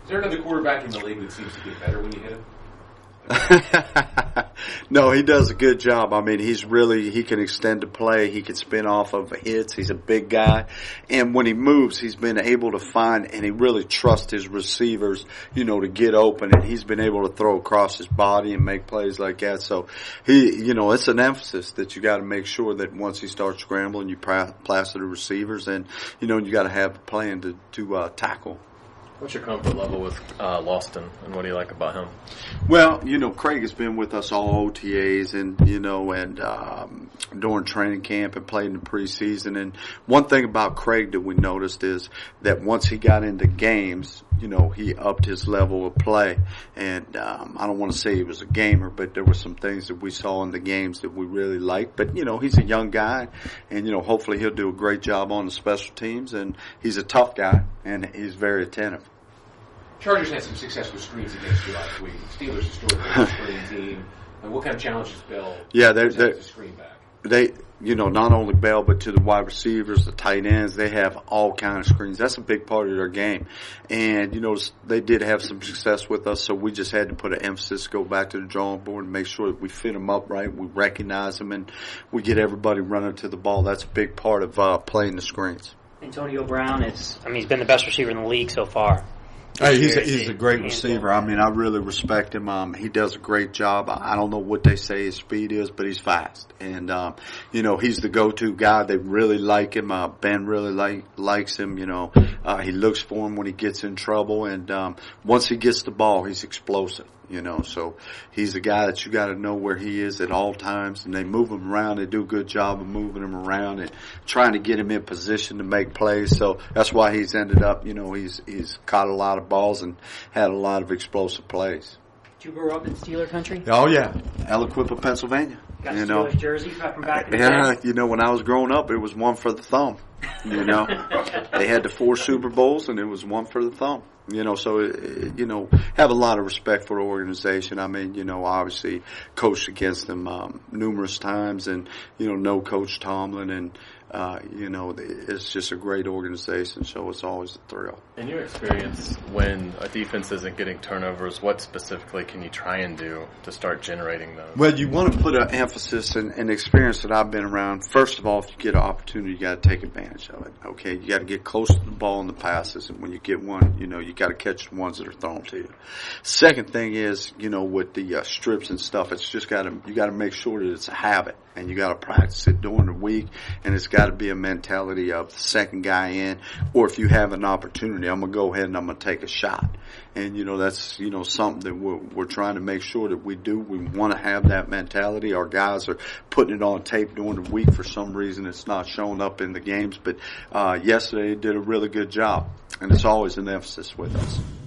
there another quarterback in the league that seems to get better when you hit him? No, he does a good job. I mean, he can extend the play. He can spin off of hits. He's a big guy. And when he moves, he's been able to find, and he really trusts his receivers, to get open. And he's been able to throw across his body and make plays like that. So it's an emphasis that you got to make sure that once he starts scrambling, you plaster the receivers, and, you got to have a plan to tackle. What's your comfort level with Lawston, and what do you like about him? Well, Craig has been with us all OTAs and during training camp and played in the preseason. And one thing about Craig that we noticed is that once he got into games, he upped his level of play. And I don't want to say he was a gamer, but there were some things that we saw in the games that we really liked. But, he's a young guy, and, hopefully he'll do a great job on the special teams. And he's a tough guy, and he's very attentive. Chargers had some success with screens against you last week. Steelers historically a screen team. And what kind of challenges Bell to screen back? They not only Bell, but to the wide receivers, the tight ends, they have all kinds of screens. That's a big part of their game. And, they did have some success with us, so we just had to put an emphasis, go back to the drawing board and make sure that we fit them up right, we recognize them, and we get everybody running to the ball. That's a big part of playing the screens. Antonio Brown, he's been the best receiver in the league so far. Hey, he's a great receiver. I mean, I really respect him. He does a great job. I don't know what they say his speed is, but he's fast. And, he's the go-to guy. They really like him. Ben really likes him, he looks for him when he gets in trouble. And, once he gets the ball, he's explosive. So he's a guy that you got to know where he is at all times, and they move him around. They do a good job of moving him around and trying to get him in position to make plays. So that's why he's ended up, he's caught a lot of balls and had a lot of explosive plays. Did you grow up in Steeler country? Oh yeah, Aliquippa, Pennsylvania. Got Steelers jerseys from back in the day? When I was growing up, it was one for the thumb. They had the 4 Super Bowls, and it was one for the thumb. So have a lot of respect for the organization. I mean, obviously coached against them numerous times, and know Coach Tomlin, and it's just a great organization. So it's always a thrill. In your experience, when a defense isn't getting turnovers, what specifically can you try and do to start generating those? Well, you want to put an emphasis and experience that I've been around. First of all, if you get an opportunity, you got to take advantage of it. Okay, you got to get close to the ball in the passes, and when you get one, you got to catch the ones that are thrown to you. Second thing is, with the strips and stuff, it's just you got to make sure that it's a habit, and you got to practice it during the week, and it's got to be a mentality of the second guy in, or if you have an opportunity, I'm going to go ahead and I'm going to take a shot. And, that's, something that we're trying to make sure that we do. We want to have that mentality. Our guys are putting it on tape during the week. For some reason, it's not showing up in the games. But yesterday, they did a really good job. And it's always an emphasis with us.